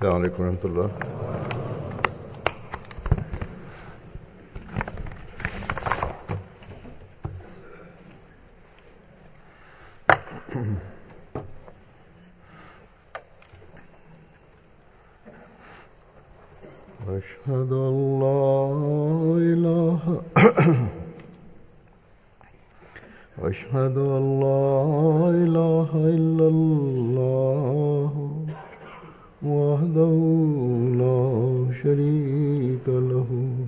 السلام علیکم ورحمۃ اللہ. أشهد أن لا إله أشهد أن لا إله إلا الله وحده لا شريك له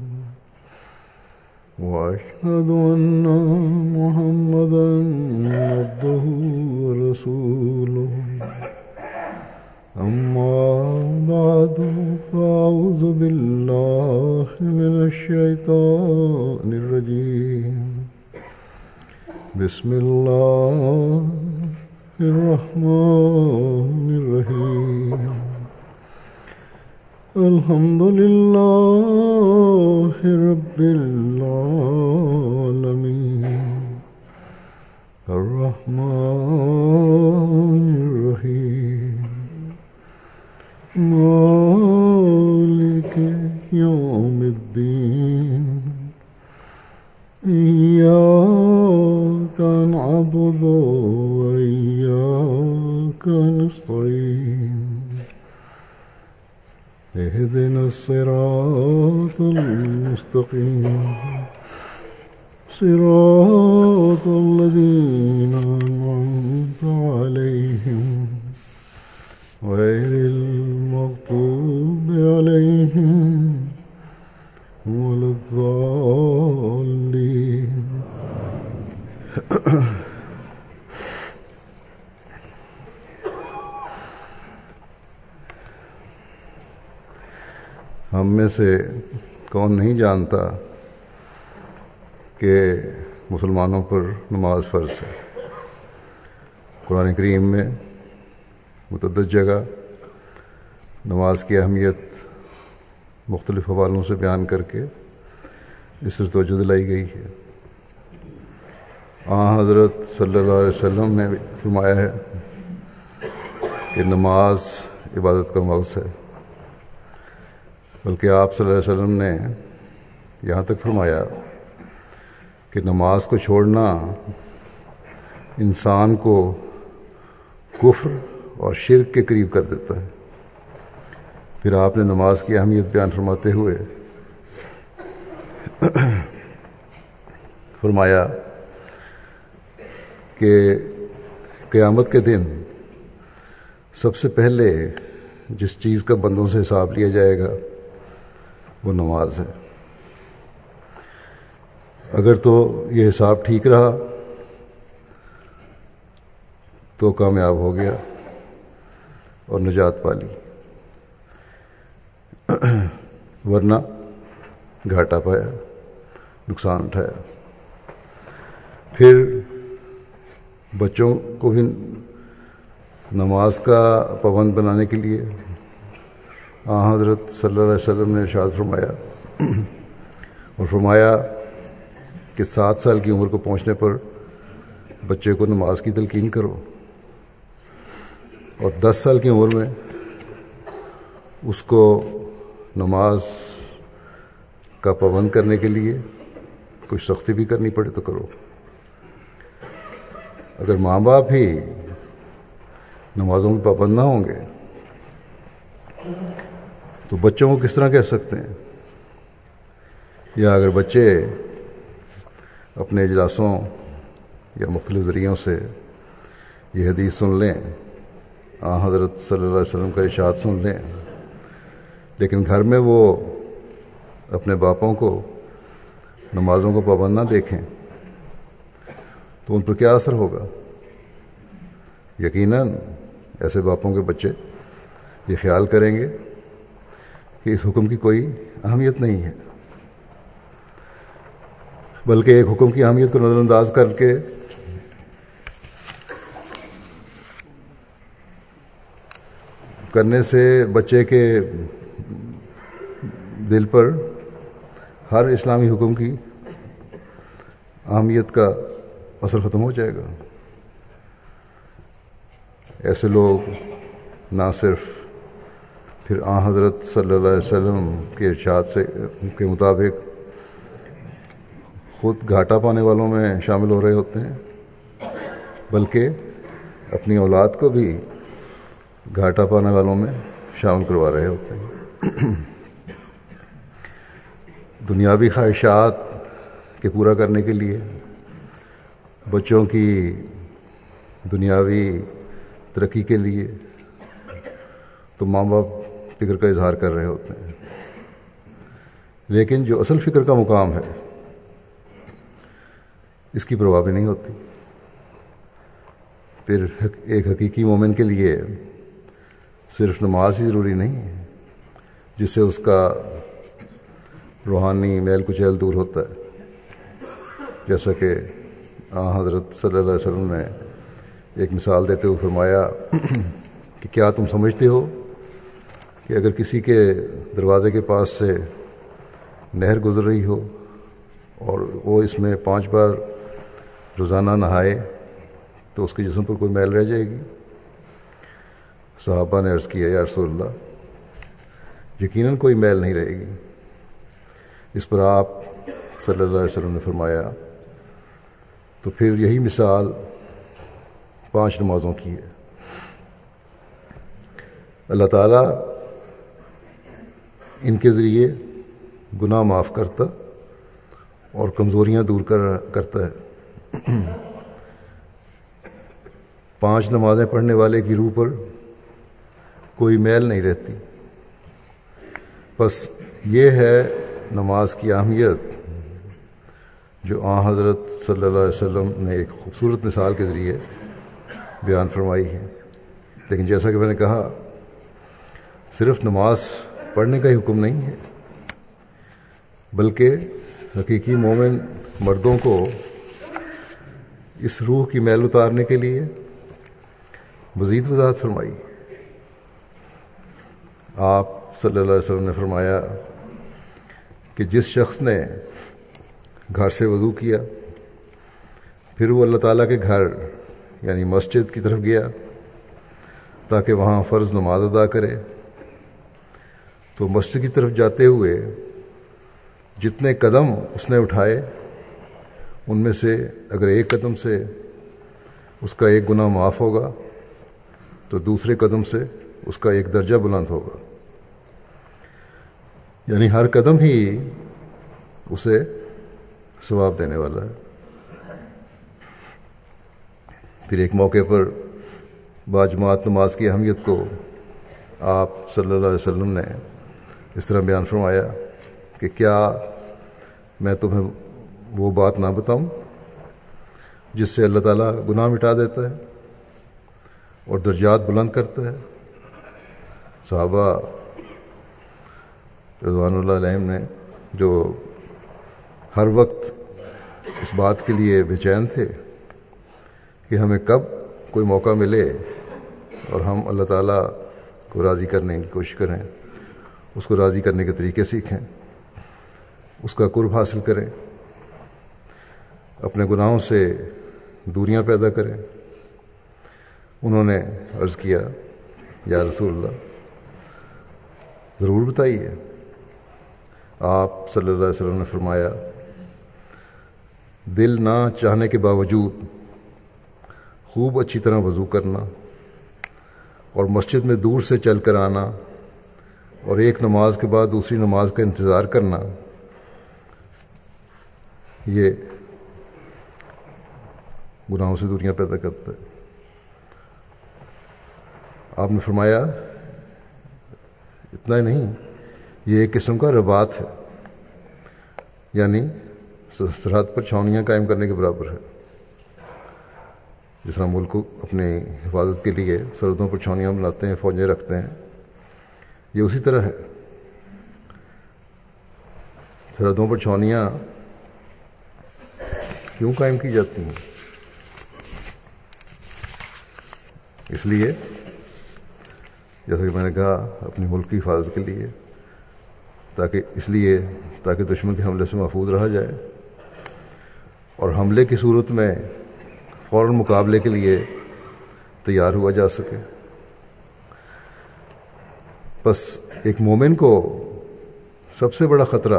وأشهد أن محمدا عبده ورسوله. أما بعد فأعوذ بالله من الشيطان الرجيم. بسم الله الرحمن الرحيم. الحمد لله رب العالمين الرحمن الرحيم مالك يوم الدين. إياك نعبد وإياك نستعين. اهدنا الصراط المستقيم صراط الذين أنعمت عليهم غير المغضوب عليهم ولا الضالين. ہم میں سے کون نہیں جانتا کہ مسلمانوں پر نماز فرض ہے. قرآن کریم میں متعدد جگہ نماز کی اہمیت مختلف حوالوں سے بیان کر کے اس پر توجہ دلائی گئی ہے. حضرت صلی اللہ علیہ وسلم نے فرمایا ہے کہ نماز عبادت کا مغز ہے، بلکہ آپ صلی اللہ علیہ وسلم نے یہاں تک فرمایا کہ نماز کو چھوڑنا انسان کو کفر اور شرک کے قریب کر دیتا ہے. پھر آپ نے نماز کی اہمیت بیان فرماتے ہوئے فرمایا کہ قیامت کے دن سب سے پہلے جس چیز کا بندوں سے حساب لیا جائے گا وہ نماز ہے. اگر تو یہ حساب ٹھیک رہا تو کامیاب ہو گیا اور نجات پالی، ورنہ گھاٹا پایا، نقصان اٹھایا. پھر بچوں کو بھی نماز کا پابند بنانے کے لیے حضرت صلی اللہ علیہ وسلم نے ارشاد فرمایا اور فرمایا کہ 7 سال کی عمر کو پہنچنے پر بچے کو نماز کی تلقین کرو، اور 10 سال کی عمر میں اس کو نماز کا پابند کرنے کے لیے کچھ سختی بھی کرنی پڑے تو کرو. اگر ماں باپ ہی نمازوں کے پابند نہ ہوں گے تو بچوں کو کس طرح کہہ سکتے ہیں؟ یا اگر بچے اپنے اجلاسوں یا مختلف ذریعوں سے یہ حدیث سن لیں، حضرت صلی اللہ علیہ وسلم کا ارشاد سن لیں، لیکن گھر میں وہ اپنے باپوں کو نمازوں کو پابند نہ دیکھیں تو ان پر کیا اثر ہوگا؟ یقیناً ایسے باپوں کے بچے یہ خیال کریں گے کہ اس حکم کی کوئی اہمیت نہیں ہے، بلکہ ایک حکم کی اہمیت کو نظر انداز کر کے کرنے سے بچے کے دل پر ہر اسلامی حکم کی اہمیت کا اثر ختم ہو جائے گا. ایسے لوگ نہ صرف پھر حضرت صلی اللہ علیہ وسلم کے ارشاد کے مطابق خود گھاٹا پانے والوں میں شامل ہو رہے ہوتے ہیں، بلکہ اپنی اولاد کو بھی گھاٹا پانے والوں میں شامل کروا رہے ہوتے ہیں۔ دنیاوی خواہشات کے پورا کرنے کے لیے، بچوں کی دنیاوی ترقی کے لیے تو ماں باپ فکر کا اظہار کر رہے ہوتے ہیں، لیکن جو اصل فکر کا مقام ہے اس کی پرواہ بھی نہیں ہوتی۔ پھر ایک حقیقی مومن کے لیے صرف نماز ہی ضروری نہیں ہے جس سے اس کا روحانی میل کچیل دور ہوتا ہے، جیسا کہ حضرت صلی اللہ علیہ وسلم نے ایک مثال دیتے ہوئے فرمایا کہ کیا تم سمجھتے ہو کہ اگر کسی کے دروازے کے پاس سے نہر گزر رہی ہو اور وہ اس میں 5 بار روزانہ نہائے تو اس کے جسم پر کوئی میل رہ جائے گی؟ صحابہ نے عرض کیا یا رسول اللہ، یقیناً کوئی میل نہیں رہے گی۔ اس پر آپ صلی اللہ علیہ وسلم نے فرمایا تو پھر یہی مثال 5 نمازوں کی ہے۔ اللہ تعالیٰ ان کے ذریعے گناہ معاف کرتا اور کمزوریاں دور کرتا ہے۔ 5 نمازیں پڑھنے والے کی روح پر کوئی میل نہیں رہتی۔ بس یہ ہے نماز کی اہمیت جو حضرت صلی اللہ علیہ وسلم نے ایک خوبصورت مثال کے ذریعے بیان فرمائی ہے۔ لیکن جیسا کہ میں نے کہا، صرف نماز پڑھنے کا ہی حکم نہیں ہے، بلکہ حقیقی مومن مردوں کو اس روح کی میل اتارنے کے لیے مزید وضاحت فرمائی۔ آپ صلی اللہ علیہ وسلم نے فرمایا کہ جس شخص نے گھر سے وضو کیا پھر وہ اللہ تعالیٰ کے گھر یعنی مسجد کی طرف گیا تاکہ وہاں فرض نماز ادا کرے، تو مسجد کی طرف جاتے ہوئے جتنے قدم اس نے اٹھائے ان میں سے اگر ایک قدم سے اس کا ایک گناہ معاف ہوگا تو دوسرے قدم سے اس کا ایک درجہ بلند ہوگا، یعنی ہر قدم ہی اسے ثواب دینے والا ہے۔ پھر ایک موقع پر باجماعت نماز کی اہمیت کو آپ صلی اللہ علیہ وسلم نے اس طرح بیان فرمایا کہ کیا میں تمہیں وہ بات نہ بتاؤں جس سے اللہ تعالیٰ گناہ مٹا دیتا ہے اور درجات بلند کرتا ہے؟ صحابہ رضوان اللہ علیہم نے جو ہر وقت اس بات کے لیے بے چین تھے کہ ہمیں کب کوئی موقع ملے اور ہم اللہ تعالیٰ کو راضی کرنے کی کوشش کریں، اس کو راضی کرنے کے طریقے سیکھیں، اس کا قرب حاصل کریں، اپنے گناہوں سے دوریاں پیدا کریں۔ انہوں نے عرض کیا یا رسول اللہ ضرور بتائیے۔ آپ صلی اللہ علیہ وسلم نے فرمایا دل نہ چاہنے کے باوجود خوب اچھی طرح وضو کرنا اور مسجد میں دور سے چل کر آنا اور ایک نماز کے بعد دوسری نماز کا انتظار کرنا، یہ گناہوں سے دوریاں پیدا کرتا ہے۔ آپ نے فرمایا اتنا ہی نہیں، یہ ایک قسم کا رباط ہے، یعنی سرحد پر چھاؤنیاں قائم کرنے کے برابر ہے۔ جس طرح ملک کو اپنی حفاظت کے لیے سرحدوں پر چھاؤنیاں بناتے ہیں، فوجیں رکھتے ہیں، یہ اسی طرح ہے۔ سرحدوں پر چھاؤنیاں کیوں قائم کی جاتی ہیں؟ اس لیے جیسا کہ میں نے کہا اپنی ملک کی حفاظت کے لیے، تاکہ دشمن کے حملے سے محفوظ رہا جائے اور حملے کی صورت میں فوراً مقابلے کے لیے تیار ہوا جا سکے۔ بس ایک مومن کو سب سے بڑا خطرہ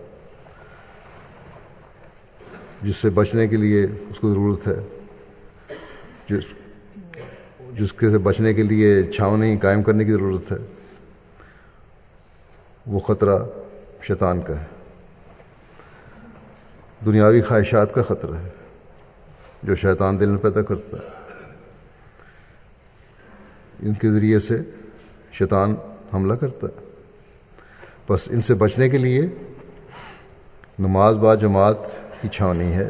جس سے بچنے کے لیے اس کو ضرورت ہے، جس کے سے بچنے کے لیے چھاؤنی قائم کرنے کی ضرورت ہے، وہ خطرہ شیطان کا ہے، دنیاوی خواہشات کا خطرہ ہے جو شیطان دل میں پیدا کرتا ہے۔ ان کے ذریعے سے شیطان حملہ کرتا ہے۔ بس ان سے بچنے کے لیے نماز با جماعت کی چھاونی ہے،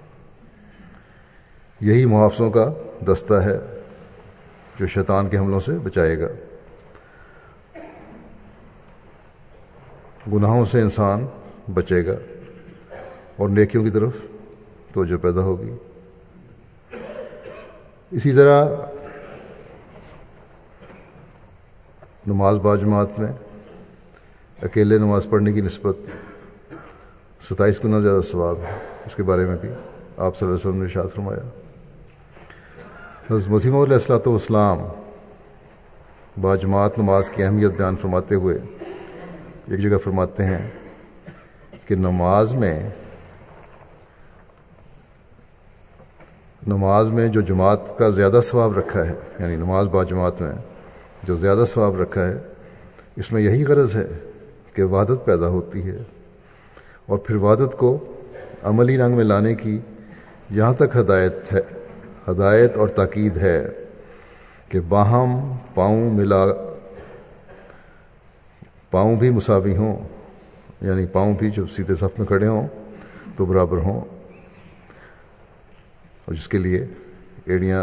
یہی محافظوں کا دستہ ہے جو شیطان کے حملوں سے بچائے گا۔ گناہوں سے انسان بچے گا اور نیکیوں کی طرف توجہ پیدا ہوگی۔ اسی طرح نماز با جماعت میں اکیلے نماز پڑھنے کی نسبت 27 گنا زیادہ ثواب ہے، اس کے بارے میں بھی آپ صلی اللہ علیہ وسلم نے ارشاد فرمایا۔ حضرت مسیح موعود علیہ السلام با جماعت نماز کی اہمیت بیان فرماتے ہوئے ایک جگہ فرماتے ہیں کہ نماز میں جو جماعت کا زیادہ ثواب رکھا ہے، یعنی نماز با جماعت میں جو زیادہ ثواب رکھا ہے، اس میں یہی غرض ہے کہ وحدت پیدا ہوتی ہے، اور پھر وحدت کو عملی رنگ میں لانے کی یہاں تک ہدایت اور تاکید ہے کہ باہم پاؤں بھی مساوی ہوں، یعنی پاؤں بھی جب سیدھے صف میں کھڑے ہوں تو برابر ہوں، اور جس کے لیے ایڑیاں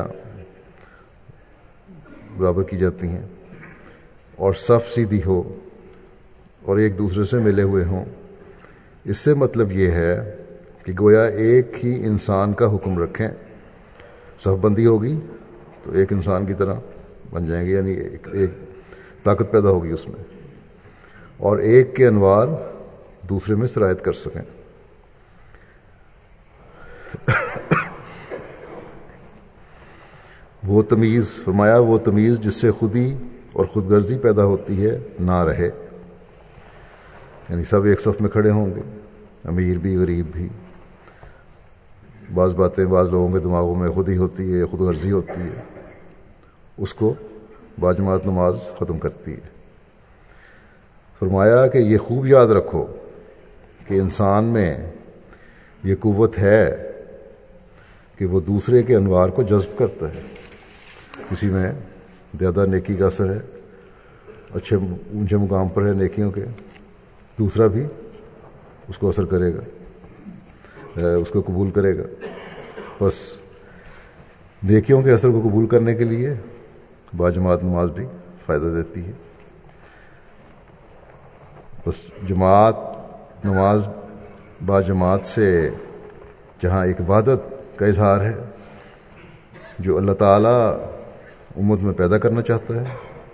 برابر کی جاتی ہیں، اور صف سیدھی ہو اور ایک دوسرے سے ملے ہوئے ہوں۔ اس سے مطلب یہ ہے کہ گویا ایک ہی انسان کا حکم رکھیں، صف بندی ہوگی تو ایک انسان کی طرح بن جائیں گے، یعنی ایک طاقت پیدا ہوگی اس میں، اور ایک کے انوار دوسرے میں سرایت کر سکیں۔ وہ تمیز جس سے خودی اور خود غرضی پیدا ہوتی ہے نہ رہے، یعنی سب ایک صف میں کھڑے ہوں گے، امیر بھی غریب بھی۔ بعض باتیں بعض لوگوں کے دماغوں میں خود ہی ہوتی ہے، خود غرضی ہوتی ہے، اس کو با جماعت نماز ختم کرتی ہے۔ فرمایا کہ یہ خوب یاد رکھو کہ انسان میں یہ قوت ہے کہ وہ دوسرے کے انوار کو جذب کرتا ہے۔ کسی میں زیادہ نیکی کا اثر ہے، اچھے اونچے مقام پر ہے نیکیوں کے، دوسرا بھی اس کو اثر کرے گا، اس کو قبول کرے گا۔ بس نیکیوں کے اثر کو قبول کرنے کے لیے با جماعت نماز بھی فائدہ دیتی ہے۔ بس نماز با جماعت سے جہاں ایک وحدت کا اظہار ہے جو اللہ تعالیٰ امت میں پیدا کرنا چاہتا ہے،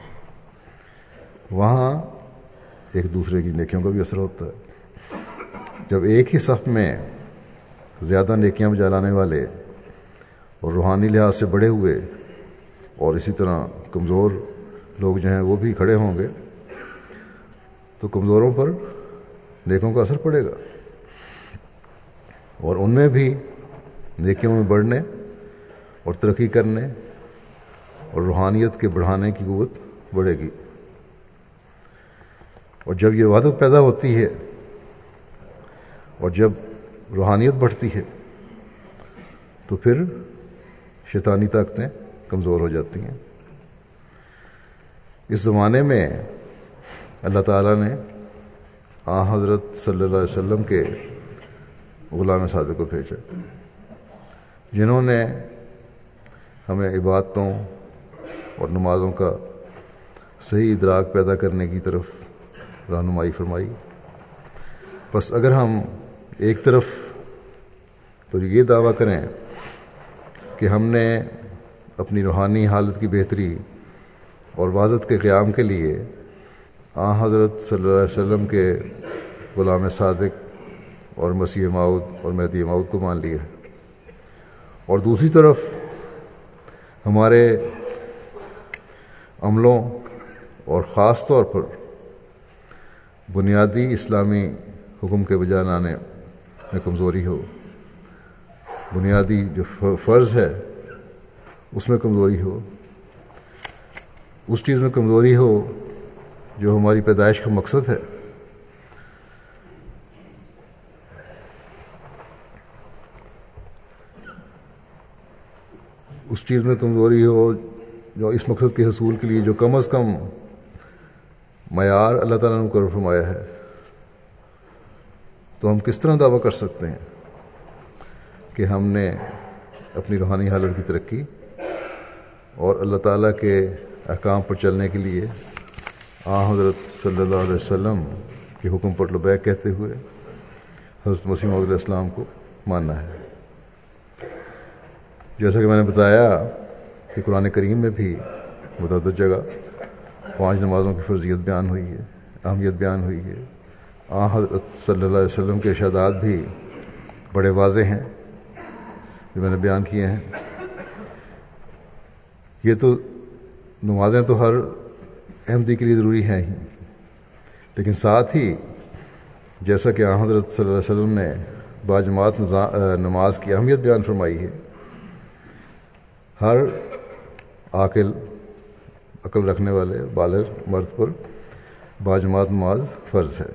وہاں ایک دوسرے کی نیکیوں کا بھی اثر ہوتا ہے۔ جب ایک ہی صف میں زیادہ نیکیاں بجا لانے والے اور روحانی لحاظ سے بڑھے ہوئے اور اسی طرح کمزور لوگ جو ہیں وہ بھی کھڑے ہوں گے تو کمزوروں پر نیکوں کا اثر پڑے گا، اور ان میں بھی نیکیوں میں بڑھنے اور ترقی کرنے اور روحانیت کے بڑھانے کی قوت بڑھے گی۔ اور جب یہ وحدت پیدا ہوتی ہے اور جب روحانیت بڑھتی ہے تو پھر شیطانی طاقتیں کمزور ہو جاتی ہیں۔ اس زمانے میں اللہ تعالیٰ نے حضرت صلی اللہ علیہ وسلم کے غلام صادق کو بھیجا، جنہوں نے ہمیں عبادتوں اور نمازوں کا صحیح ادراک پیدا کرنے کی طرف رہنمائی فرمائی۔ بس اگر ہم ایک طرف تو یہ دعویٰ کریں کہ ہم نے اپنی روحانی حالت کی بہتری اور وحدت کے قیام کے لیے حضرت صلی اللہ علیہ وسلم کے غلام صادق اور مسیح موعود اور مہدی موعود کو مان لیا، اور دوسری طرف ہمارے عملوں اور خاص طور پر بنیادی اسلامی حکم کے بجا لانے میں کمزوری ہو، بنیادی جو فرض ہے اس میں کمزوری ہو، اس چیز میں کمزوری ہو جو ہماری پیدائش کا مقصد ہے، اس چیز میں کمزوری ہو جو اس مقصد کے حصول کے لیے جو کم از کم معیار اللہ تعالیٰ نے مقرر فرمایا ہے، تو ہم کس طرح دعویٰ کر سکتے ہیں کہ ہم نے اپنی روحانی حالت کی ترقی اور اللہ تعالیٰ کے احکام پر چلنے کے لیے حضرت صلی اللہ علیہ وسلم کے حکم پر لبیک کہتے ہوئے حضرت مسیح موعود علیہ السلام کو ماننا ہے؟ جیسا کہ میں نے بتایا کہ قرآن کریم میں بھی متعدد جگہ 5 نمازوں کی فرضیت بیان ہوئی ہے، اہمیت بیان ہوئی ہے۔ حضرت صلی اللہ علیہ وسلم کے ارشادات بھی بڑے واضح ہیں جو میں نے بیان کیے ہیں۔ یہ تو نمازیں تو ہر احمدی کے لیے ضروری ہیں ہی، لیکن ساتھ ہی جیسا کہ حضرت صلی اللہ علیہ وسلم نے باجماعت نماز کی اہمیت بیان فرمائی ہے، ہر عقل رکھنے والے بالغ مرد پر باجماعت نماز فرض ہے،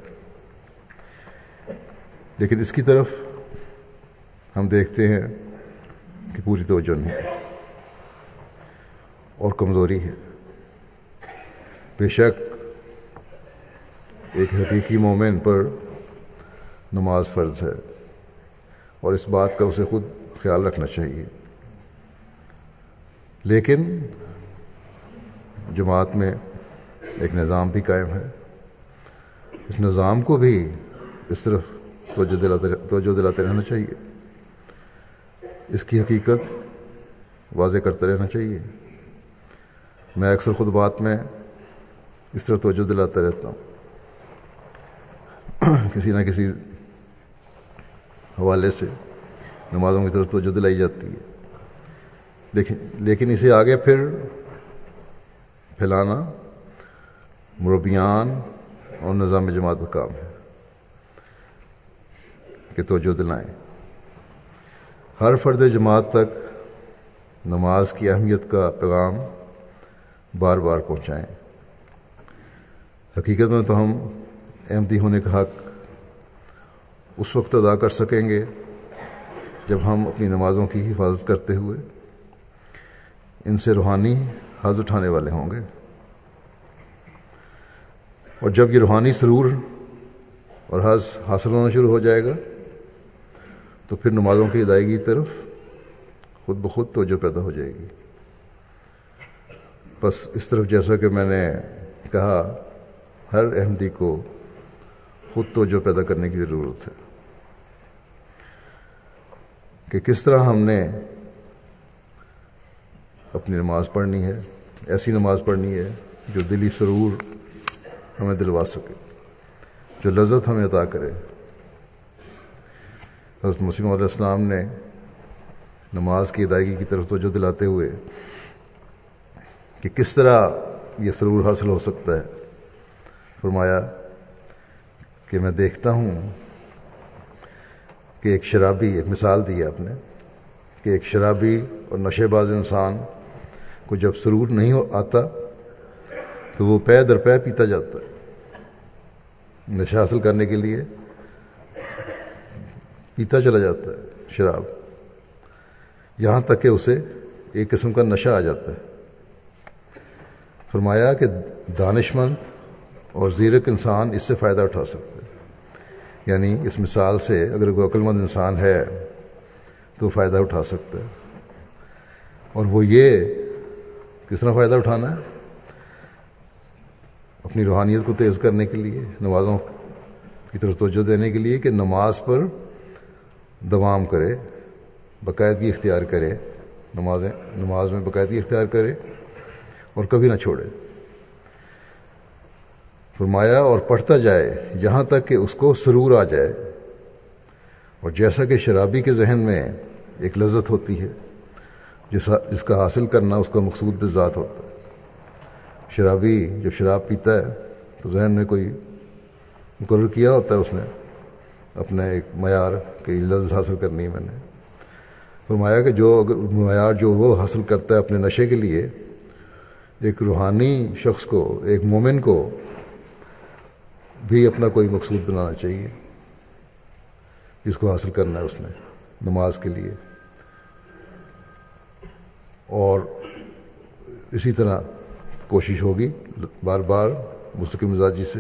لیکن اس کی طرف ہم دیکھتے ہیں کہ پوری توجہ نہیں اور کمزوری ہے۔ بے شک ایک حقیقی مومن پر نماز فرض ہے اور اس بات کا اسے خود خیال رکھنا چاہیے، لیکن جماعت میں ایک نظام بھی قائم ہے، اس نظام کو بھی اس طرف توجہ دلاتے رہنا چاہیے، اس کی حقیقت واضح کرتے رہنا چاہیے۔ میں اکثر خطبات میں اس طرح توجہ دلاتا رہتا ہوں، کسی نہ کسی حوالے سے نمازوں کی طرف توجہ دلائی جاتی ہے، لیکن اسے آگے پھر پھیلانا مربیان اور نظام جماعت کا کام ہے کہ توجہ دلائیں، ہر فرد جماعت تک نماز کی اہمیت کا پیغام بار بار پہنچائیں۔ حقیقت میں تو ہم احمدی ہونے کا حق اس وقت ادا کر سکیں گے جب ہم اپنی نمازوں کی حفاظت کرتے ہوئے ان سے روحانی حظ اٹھانے والے ہوں گے، اور جب یہ روحانی سرور اور حظ حاصل ہونا شروع ہو جائے گا تو پھر نمازوں کی ادائیگی کی طرف خود بخود توجہ پیدا ہو جائے گی۔ بس اس طرف جیسا کہ میں نے کہا، ہر احمدی کو خود توجہ پیدا کرنے کی ضرورت ہے کہ کس طرح ہم نے اپنی نماز پڑھنی ہے، ایسی نماز پڑھنی ہے جو دلی سرور ہمیں دلوا سکے، جو لذت ہمیں عطا کرے۔ حضرت مسیح موعود علیہ السلام نے نماز کی ادائیگی کی طرف توجہ دلاتے ہوئے کہ کس طرح یہ سرور حاصل ہو سکتا ہے فرمایا کہ میں دیکھتا ہوں کہ ایک شرابی، ایک مثال دی آپ نے کہ ایک شرابی اور نشے باز انسان کو جب سرور نہیں آتا تو وہ پے در پے پیتا جاتا ہے، نشہ حاصل کرنے کے لیے پیتا چلا جاتا ہے شراب، یہاں تک کہ اسے ایک قسم کا نشہ آ جاتا ہے۔ فرمایا کہ دانش مند اور زیرک انسان اس سے فائدہ اٹھا سکتا ہے، یعنی اس مثال سے اگر کوئی عقل مند انسان ہے تو فائدہ اٹھا سکتا ہے، اور وہ یہ کس طرح فائدہ اٹھانا ہے؟ اپنی روحانیت کو تیز کرنے کے لیے، نمازوں کی طرف توجہ دینے کے لیے کہ نماز پر دوام کرے، باقاعدگی اختیار کرے، نماز میں باقاعدگی اختیار کرے اور کبھی نہ چھوڑے۔ فرمایا اور پڑھتا جائے یہاں تک کہ اس کو سرور آ جائے، اور جیسا کہ شرابی کے ذہن میں ایک لذت ہوتی ہے جس کا حاصل کرنا اس کا مقصود بذات ہوتا ہے، شرابی جب شراب پیتا ہے تو ذہن میں کوئی مقرر کیا ہوتا ہے اس نے اپنا ایک معیار کہ لذت حاصل کرنی ہے. میں نے فرمایا کہ جو اگر معیار جو وہ حاصل کرتا ہے اپنے نشے کے لیے، ایک روحانی شخص کو، ایک مومن کو بھی اپنا کوئی مقصود بنانا چاہیے جس کو حاصل کرنا ہے اس نے نماز کے لیے. اور اسی طرح کوشش ہوگی بار بار مستقل مزاجی سے،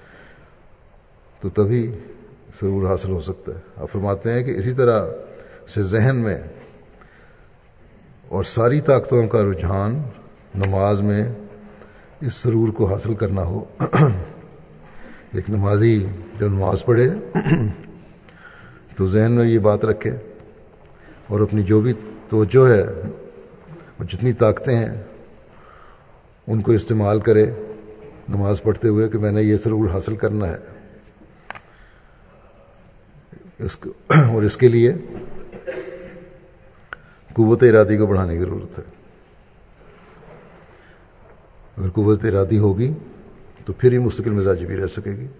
تو تبھی سرور حاصل ہو سکتا ہے. آپ فرماتے ہیں کہ اسی طرح سے ذہن میں اور ساری طاقتوں کا رجحان نماز میں اس سرور کو حاصل کرنا ہو. ایک نمازی جب نماز پڑھے تو ذہن میں یہ بات رکھے اور اپنی جو بھی توجہ ہے اور جتنی طاقتیں ہیں ان کو استعمال کرے نماز پڑھتے ہوئے کہ میں نے یہ سرور حاصل کرنا ہے. اور اس کے لیے قوت ارادی کو بڑھانے کی ضرورت ہے. اگر قوت ارادی ہوگی تو پھر ہی مستقل مزاجی بھی رہ سکے گی.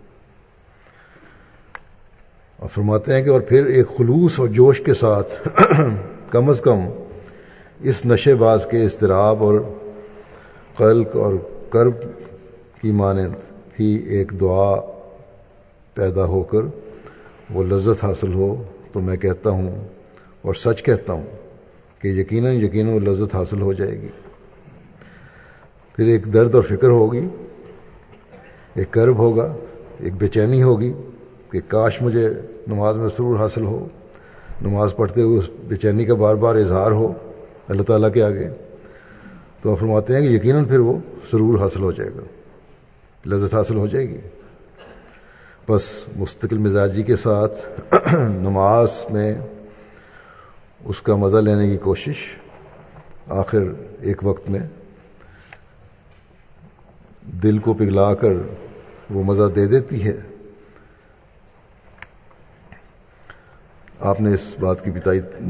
اور فرماتے ہیں کہ اور پھر ایک خلوص اور جوش کے ساتھ کم از کم اس نشے باز کے اضطراب اور قلق اور کرب کی مانند ہی ایک دعا پیدا ہو کر وہ لذت حاصل ہو تو میں کہتا ہوں اور سچ کہتا ہوں کہ یقیناً وہ لذت حاصل ہو جائے گی. پھر ایک درد اور فکر ہوگی، ایک کرب ہوگا، ایک بے چینی ہوگی کہ کاش مجھے نماز میں سرور حاصل ہو. نماز پڑھتے ہوئے اس بے چینی کا بار بار اظہار ہو اللہ تعالیٰ کے آگے. تو آپ فرماتے ہیں کہ یقیناً پھر وہ سرور حاصل ہو جائے گا، لذت حاصل ہو جائے گی. بس مستقل مزاجی کے ساتھ نماز میں اس کا مزہ لینے کی کوشش آخر ایک وقت میں دل کو پگھلا کر وہ مزہ دے دیتی ہے. آپ نے اس بات کی بھی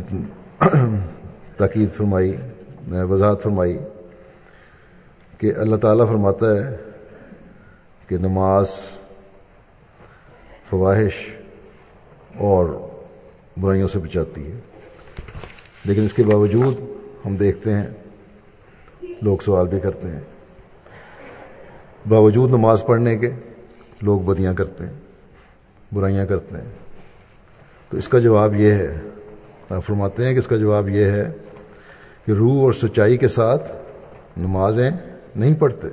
تاکید فرمائی، وضاحت فرمائی کہ اللہ تعالیٰ فرماتا ہے کہ نماز فواحش اور برائیوں سے بچاتی ہے. لیکن اس کے باوجود ہم دیکھتے ہیں لوگ سوال بھی کرتے ہیں، باوجود نماز پڑھنے کے لوگ بدیاں کرتے ہیں، برائیاں کرتے ہیں. تو اس کا جواب یہ ہے، آپ فرماتے ہیں کہ اس کا جواب یہ ہے کہ روح اور سچائی کے ساتھ نمازیں نہیں پڑھتے،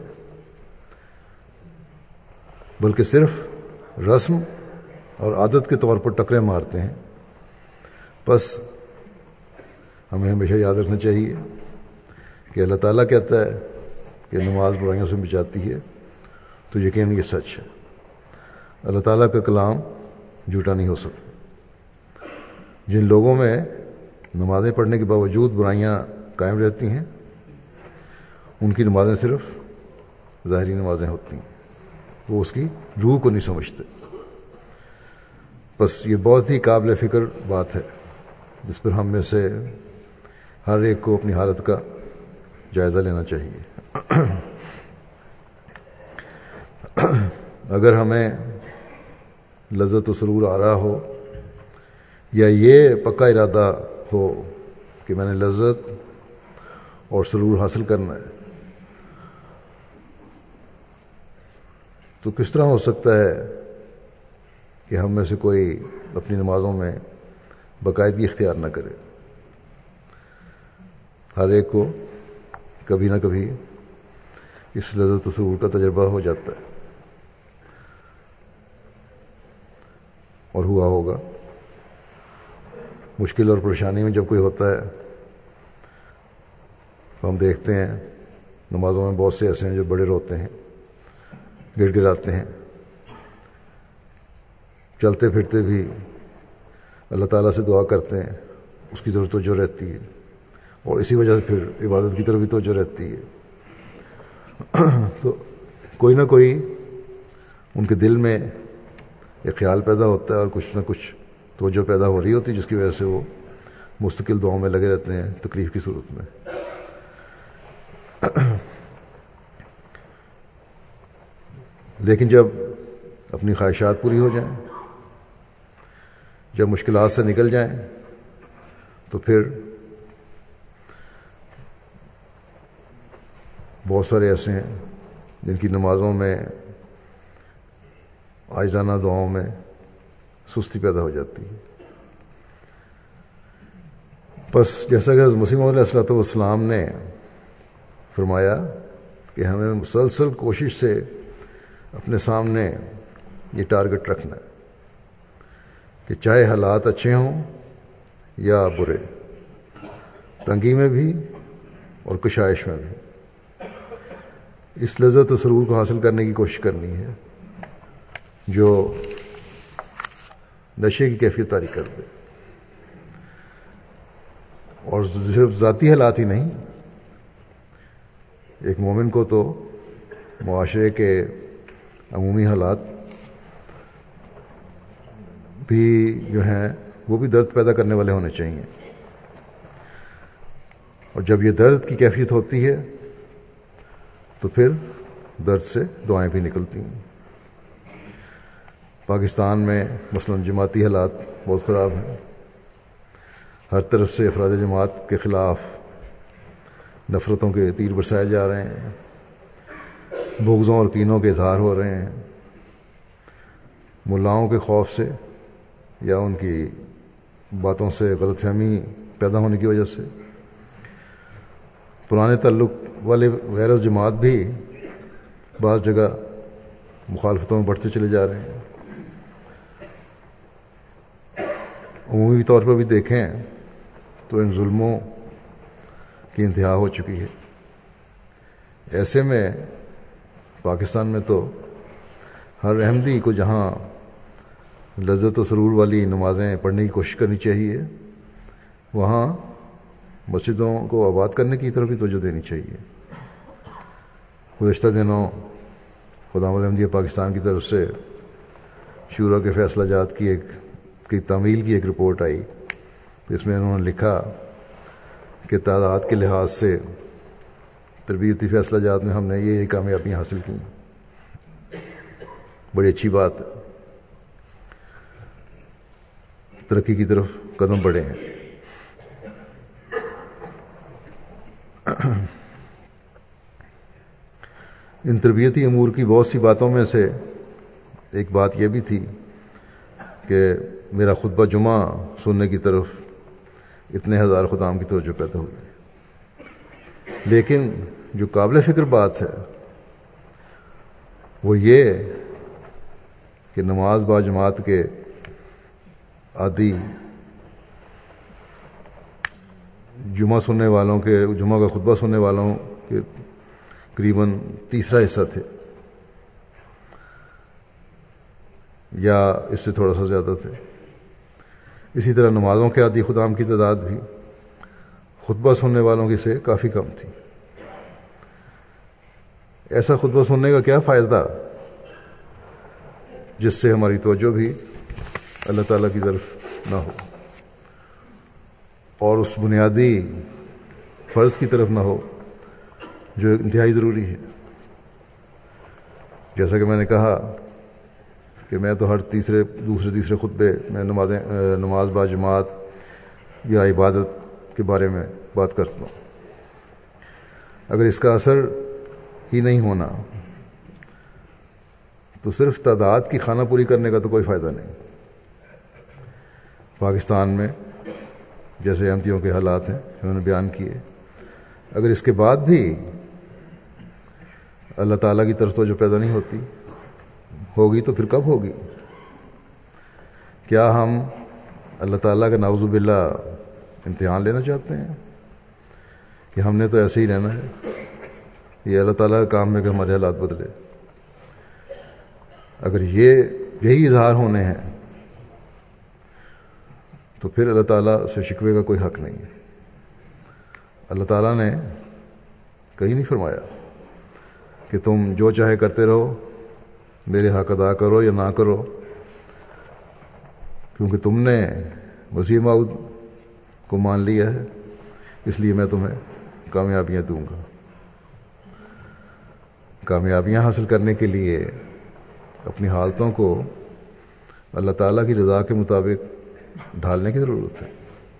بلکہ صرف رسم اور عادت کے طور پر ٹکرے مارتے ہیں. بس ہمیں ہمیشہ یاد رکھنا چاہیے کہ اللہ تعالیٰ کہتا ہے کہ نماز برائیوں سے بچاتی ہے، تو یقیناً یہ سچ ہے. اللہ تعالیٰ کا کلام جھوٹا نہیں ہو سکتا. جن لوگوں میں نمازیں پڑھنے کے باوجود برائیاں قائم رہتی ہیں ان کی نمازیں صرف ظاہری نمازیں ہوتی ہیں، وہ اس کی روح کو نہیں سمجھتے. بس یہ بہت ہی قابل فکر بات ہے جس پر ہم میں سے ہر ایک کو اپنی حالت کا جائزہ لینا چاہیے. اگر ہمیں لذت و سرور آ رہا ہو یا یہ پکا ارادہ ہو کہ میں نے لذت اور سرور حاصل کرنا ہے، تو کس طرح ہو سکتا ہے کہ ہم میں سے کوئی اپنی نمازوں میں باقاعدگی اختیار نہ کرے؟ ہر ایک کو کبھی نہ کبھی اس لذت و سرور کا تجربہ ہو جاتا ہے اور ہوا ہوگا. مشکل اور پریشانی میں جب کوئی ہوتا ہے تو ہم دیکھتے ہیں نمازوں میں بہت سے ایسے ہیں جو بڑے روتے ہیں، گڑ گڑاتے ہیں، چلتے پھرتے بھی اللہ تعالیٰ سے دعا کرتے ہیں، اس کی طرف توجہ رہتی ہے اور اسی وجہ سے پھر عبادت کی طرف بھی توجہ رہتی ہے. تو کوئی نہ کوئی ان کے دل میں ایک خیال پیدا ہوتا ہے اور کچھ نہ کچھ توجہ پیدا ہو رہی ہوتی ہے جس کی وجہ سے وہ مستقل دعاؤں میں لگے رہتے ہیں تکلیف کی صورت میں. لیکن جب اپنی خواہشات پوری ہو جائیں، جب مشکلات سے نکل جائیں، تو پھر بہت سارے ایسے ہیں جن کی نمازوں میں، عاجزانہ دعاؤں میں سستی پیدا ہو جاتی ہے۔ بس جیسا کہ حضرت مسیح موعود علیہ السلام نے فرمایا کہ ہمیں مسلسل کوشش سے اپنے سامنے یہ ٹارگٹ رکھنا ہے کہ چاہے حالات اچھے ہوں یا برے، تنگی میں بھی اور کشائش میں بھی، اس لذت و سرور کو حاصل کرنے کی کوشش کرنی ہے جو نشے کی کیفیت طاری کر دے۔ اور صرف ذاتی حالات ہی نہیں، ایک مومن کو تو معاشرے کے عمومی حالات بھی جو ہیں وہ بھی درد پیدا کرنے والے ہونے چاہیے، اور جب یہ درد کی کیفیت ہوتی ہے تو پھر درد سے دعائیں بھی نکلتی ہیں۔ پاکستان میں مثلاً جماعتی حالات بہت خراب ہیں، ہر طرف سے افراد جماعت کے خلاف نفرتوں کے تیر برسائے جا رہے ہیں، بغضوں اور کینوں کے اظہار ہو رہے ہیں، ملاؤں کے خوف سے یا ان کی باتوں سے غلط فہمی پیدا ہونے کی وجہ سے پرانے تعلق والے غیر جماعت بھی بعض جگہ مخالفتوں میں بڑھتے چلے جا رہے ہیں۔ عمومی طور پر بھی دیکھیں تو ان ظلموں کی انتہا ہو چکی ہے۔ ایسے میں پاکستان میں تو ہر احمدی کو جہاں لذت و سرور والی نمازیں پڑھنے کی کوشش کرنی چاہیے، وہاں مسجدوں کو آباد کرنے کی طرف بھی توجہ دینی چاہیے۔ گزشتہ دنوں خدامت احمدیہ پاکستان کی طرف سے شورا کے فیصلہ جات کی تعمیل کی ایک رپورٹ آئی، تو اس میں انہوں نے لکھا کہ تعداد کے لحاظ سے تربیتی فیصلہ جات میں ہم نے یہ کامیابیاں حاصل کی۔ بڑی اچھی بات ہے، ترقی کی طرف قدم بڑھے ہیں۔ ان تربیتی امور کی بہت سی باتوں میں سے ایک بات یہ بھی تھی کہ میرا خطبہ جمعہ سننے کی طرف اتنے ہزار خدام کی توجہ پیدا ہوئی، لیکن جو قابل فکر بات ہے وہ یہ کہ نماز با جماعت کے عادی جمعہ سننے والوں کے، جمعہ کا خطبہ سننے والوں کے قریباً تیسرا حصہ تھے یا اس سے تھوڑا سا زیادہ تھے۔ اسی طرح نمازوں کے عادی خدام کی تعداد بھی خطبہ سننے والوں کی سے کافی کم تھی۔ ایسا خطبہ سننے کا کیا فائدہ جس سے ہماری توجہ بھی اللہ تعالیٰ کی طرف نہ ہو اور اس بنیادی فرض کی طرف نہ ہو جو انتہائی ضروری ہے۔ جیسا کہ میں نے کہا کہ میں تو ہر دوسرے تیسرے خطبے میں نماز با جماعت یا عبادت کے بارے میں بات کرتا ہوں۔ اگر اس کا اثر ہی نہیں ہونا تو صرف تعداد کی خانہ پوری کرنے کا تو کوئی فائدہ نہیں۔ پاکستان میں جیسے احمدیوں کے حالات ہیں انہوں نے بیان کیے، اگر اس کے بعد بھی اللہ تعالیٰ کی طرف تو جو پیدا نہیں ہوگی تو پھر کب ہوگی؟ کیا ہم اللہ تعالیٰ کا نعوذ باللہ امتحان لینا چاہتے ہیں کہ ہم نے تو ایسے ہی رہنا ہے؟ یہ اللہ تعالیٰ کا کام ہے کہ ہمارے حالات بدلے۔ اگر یہی اظہار ہونے ہیں تو پھر اللہ تعالیٰ سے شکوے کا کوئی حق نہیں ہے۔ اللہ تعالیٰ نے کہیں نہیں فرمایا کہ تم جو چاہے کرتے رہو، میرے حق ادا کرو یا نہ کرو، کیونکہ تم نے مسیح موعود کو مان لیا ہے اس لیے میں تمہیں کامیابیاں دوں گا۔ کامیابیاں حاصل کرنے کے لیے اپنی حالتوں کو اللہ تعالیٰ کی رضا کے مطابق ڈھالنے کی ضرورت ہے۔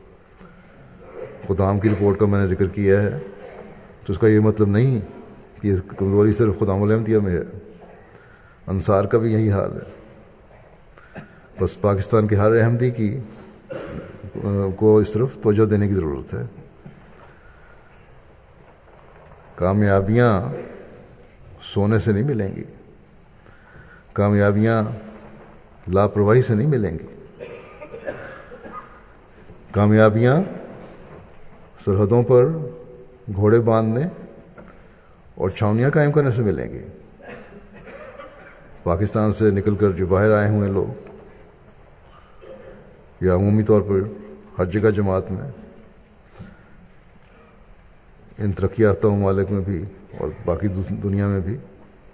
خدام کی رپورٹ کا میں نے ذکر کیا ہے، تو اس کا یہ مطلب نہیں کہ یہ کمزوری صرف خدام الاحمدیہ میں ہے، انصار کا بھی یہی حال ہے۔ بس پاکستان کے ہر احمدی کو اس طرف توجہ دینے کی ضرورت ہے۔ کامیابیاں سونے سے نہیں ملیں گی، کامیابیاں لاپرواہی سے نہیں ملیں گی، کامیابیاں سرحدوں پر گھوڑے باندھنے اور چھاؤنیاں قائم کرنے سے ملیں گی۔ پاکستان سے نکل کر جو باہر آئے ہوئے لوگ، یا عمومی طور پر ہر جگہ جماعت میں، ان ترقی یافتہ ممالک میں بھی اور باقی دنیا میں بھی،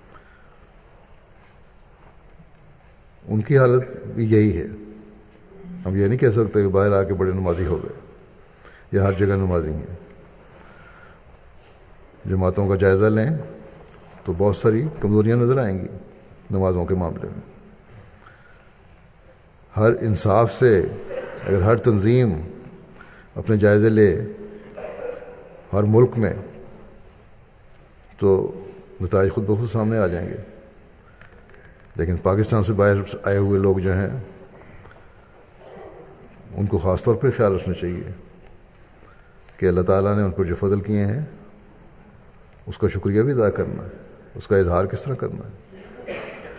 ان کی حالت بھی یہی ہے۔ ہم یہ نہیں کہہ سکتے کہ باہر آ کے بڑے نمازی ہو گئے یا ہر جگہ نمازی ہیں۔ جماعتوں کا جائزہ لیں تو بہت ساری کمزوریاں نظر آئیں گی نمازوں کے معاملے میں۔ ہر انصاف سے اگر ہر تنظیم اپنے جائزے لے ہر ملک میں، تو نتائج خود بخود سامنے آ جائیں گے۔ لیکن پاکستان سے باہر آئے ہوئے لوگ جو ہیں، ان کو خاص طور پہ خیال رکھنا چاہیے کہ اللہ تعالیٰ نے ان پر جو فضل کیے ہیں اس کا شکریہ بھی ادا کرنا ہے، اس کا اظہار کس طرح کرنا ہے۔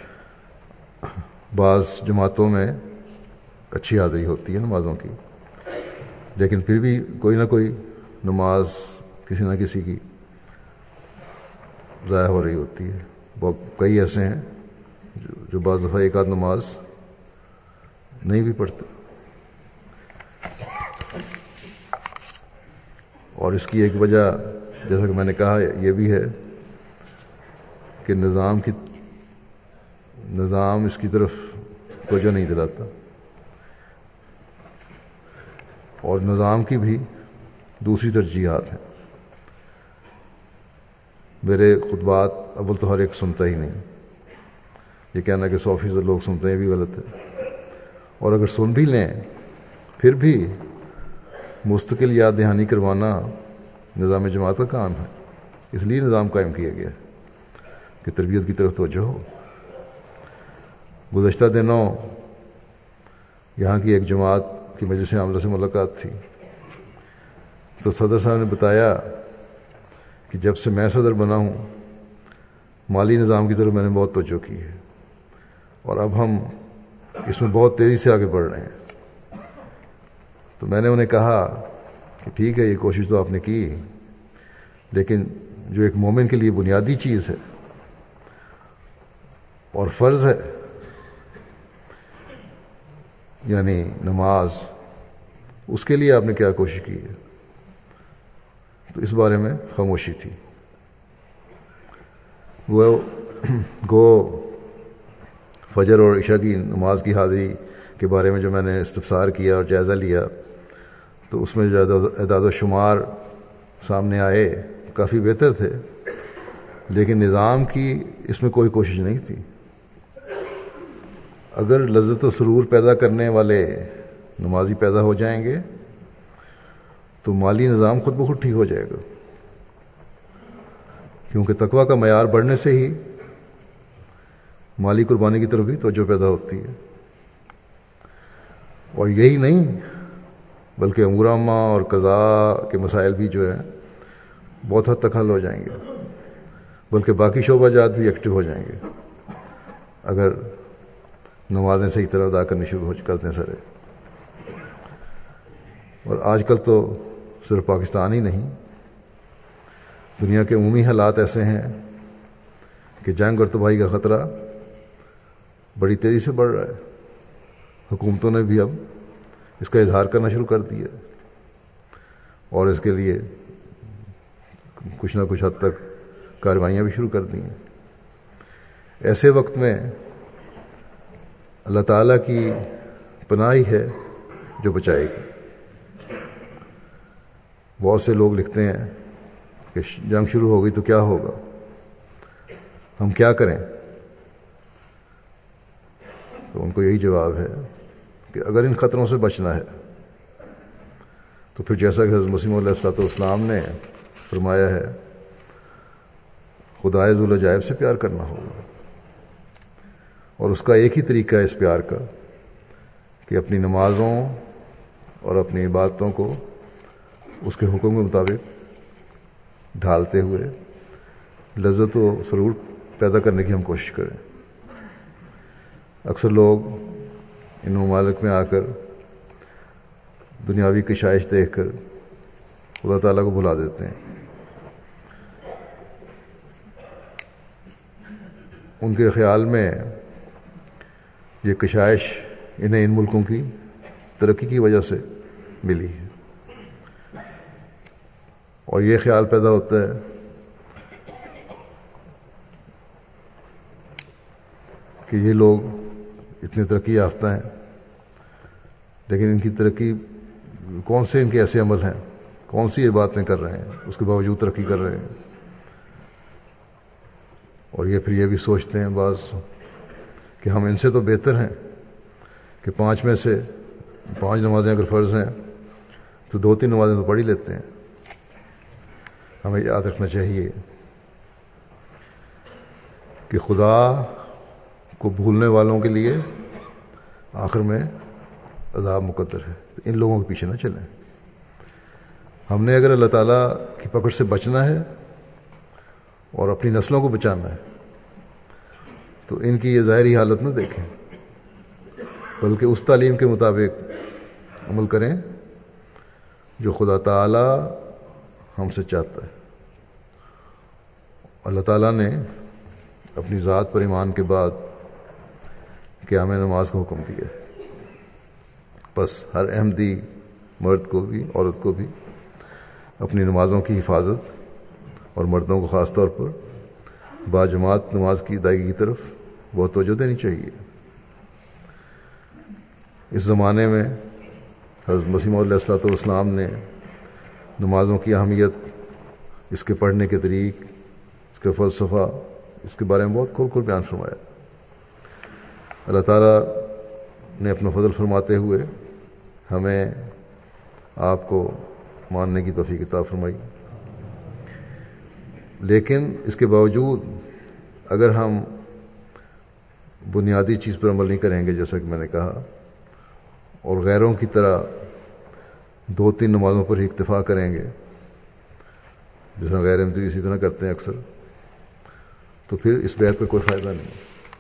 بعض جماعتوں میں اچھی حاضری ہوتی ہے نمازوں کی، لیکن پھر بھی کوئی نہ کوئی نماز کسی نہ کسی کی ضائع ہو رہی ہوتی ہے۔ کئی ایسے ہیں جو بعض دفعہ ایک آدھ نماز نہیں بھی پڑھتے، اور اس کی ایک وجہ جیسا کہ میں نے کہا یہ بھی ہے کہ نظام اس کی طرف توجہ نہیں دلاتا، اور نظام کی بھی دوسری ترجیحات ہیں۔ میرے خطبات اول تو ہر ایک سنتا ہی نہیں، یہ کہنا کہ 100% لوگ سنتے ہیں بھی غلط ہے، اور اگر سن بھی لیں پھر بھی مستقل یاد دہانی کروانا نظام جماعت کا کام ہے۔ اس لیے نظام قائم کیا گیا ہے کہ تربیت کی طرف توجہ ہو۔ گزشتہ دنوں یہاں کی ایک جماعت کی مجلس عاملہ سے ملاقات تھی، تو صدر صاحب نے بتایا کہ جب سے میں صدر بنا ہوں مالی نظام کی طرف میں نے بہت توجہ کی ہے، اور اب ہم اس میں بہت تیزی سے آگے بڑھ رہے ہیں۔ تو میں نے انہیں کہا کہ ٹھیک ہے، یہ کوشش تو آپ نے کی، لیکن جو ایک مومن کے لیے بنیادی چیز ہے اور فرض ہے، یعنی نماز، اس کے لیے آپ نے کیا کوشش کی ہے؟ تو اس بارے میں خاموشی تھی۔ گو فجر اور عشاء کی نماز کی حاضری کے بارے میں جو میں نے استفسار کیا اور جائزہ لیا، تو اس میں جو اعداد و شمار سامنے آئے کافی بہتر تھے، لیکن نظام کی اس میں کوئی کوشش نہیں تھی۔ اگر لذت و سرور پیدا کرنے والے نمازی پیدا ہو جائیں گے تو مالی نظام خود بخود ٹھیک ہو جائے گا، کیونکہ تقویٰ کا معیار بڑھنے سے ہی مالی قربانی کی طرف بھی توجہ پیدا ہوتی ہے۔ اور یہی نہیں بلکہ امور عامہ اور قضاء کے مسائل بھی جو ہیں بہت حد تک حل ہو جائیں گے، بلکہ باقی شعبہ جات بھی ایکٹیو ہو جائیں گے اگر نمازیں صحیح طرح ادا کرنی شروع کرتے سرے۔ اور آج کل تو صرف پاکستان ہی نہیں، دنیا کے عمومی حالات ایسے ہیں کہ جنگ اور تباہی کا خطرہ بڑی تیزی سے بڑھ رہا ہے۔ حکومتوں نے بھی اب اس کا اظہار کرنا شروع کر دیا اور اس کے لیے کچھ نہ کچھ حد تک کارروائیاں بھی شروع کر دی ہیں۔ ایسے وقت میں اللہ تعالیٰ کی پناہ ہی ہے جو بچائے گی۔ بہت سے لوگ لکھتے ہیں کہ جنگ شروع ہو گئی تو کیا ہوگا، ہم کیا کریں؟ تو ان کو یہی جواب ہے کہ اگر ان خطروں سے بچنا ہے تو پھر جیسا کہ حضرت مسیح علیہ الصلوۃ والسلام نے فرمایا ہے خدائے ذوالعجائب سے پیار کرنا ہوگا، اور اس کا ایک ہی طریقہ ہے اس پیار کا کہ اپنی نمازوں اور اپنی عبادتوں کو اس کے حکم کے مطابق ڈھالتے ہوئے لذت و سرور پیدا کرنے کی ہم کوشش کریں۔ اکثر لوگ ان ممالک میں آ کر دنیاوی کشائش دیکھ کر خدا تعالیٰ کو بھلا دیتے ہیں۔ ان کے خیال میں یہ کشائش انہیں ان ملکوں کی ترقی کی وجہ سے ملی ہے، اور یہ خیال پیدا ہوتا ہے کہ یہ لوگ اتنے ترقی یافتہ ہیں، لیکن ان کی ترقی کون سے ان کے ایسے عمل ہیں، کون سی یہ باتیں کر رہے ہیں، اس کے باوجود ترقی کر رہے ہیں۔ اور یہ پھر یہ بھی سوچتے ہیں بعض کہ ہم ان سے تو بہتر ہیں کہ 5 میں سے 5 نمازیں اگر فرض ہیں تو 2-3 نمازیں تو پڑھ ہی لیتے ہیں۔ ہمیں یاد رکھنا چاہیے کہ خدا کو بھولنے والوں کے لیے آخر میں عذاب مقدر ہے، تو ان لوگوں کے پیچھے نہ چلیں۔ ہم نے اگر اللہ تعالیٰ کی پکڑ سے بچنا ہے اور اپنی نسلوں کو بچانا ہے تو ان کی یہ ظاہری حالت نہ دیکھیں، بلکہ اس تعلیم کے مطابق عمل کریں جو خدا تعالیٰ ہم سے چاہتا ہے۔ اللہ تعالیٰ نے اپنی ذات پر ایمان کے بعد قیام نماز کا حکم دیا ہے، بس ہر احمدی مرد کو بھی عورت کو بھی اپنی نمازوں کی حفاظت اور مردوں کو خاص طور پر باجماعت نماز کی ادائیگی کی طرف بہت توجہ دینی چاہیے۔ اس زمانے میں حضرت مسیح علیہ الصلوۃ والسلام نے نمازوں کی اہمیت، اس کے پڑھنے کے طریق، اس کا فلسفہ، اس کے بارے میں بہت کھول کھول بیان فرمایا۔ اللہ تعالیٰ نے اپنا فضل فرماتے ہوئے ہمیں آپ کو ماننے کی توفیق عطا فرمائی، لیکن اس کے باوجود اگر ہم بنیادی چیز پر عمل نہیں کریں گے، جیسا کہ میں نے کہا، اور غیروں کی طرح 2-3 نمازوں پر ہی اکتفا کریں گے جس طرح غیر احمدی اسی طرح کرتے ہیں اکثر، تو پھر اس بیعت کا کوئی فائدہ نہیں۔